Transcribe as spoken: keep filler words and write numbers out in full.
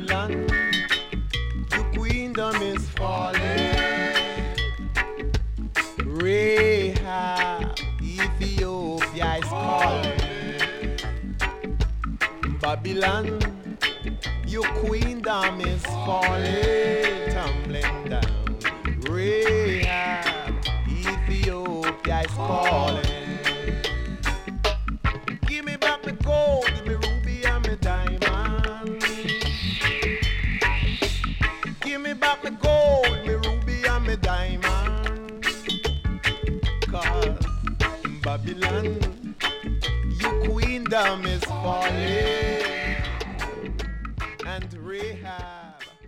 Babylon, your queendom is falling. Rahab, Ethiopia is calling. Babylon, your queendom is falling, tumbling down. Rahab, Ethiopia is calling. Give me back my gold, give me ruby and my diamond. Give me back my gold, my ruby and my diamond. Cause Babylon, your queendom is falling. And Rahab,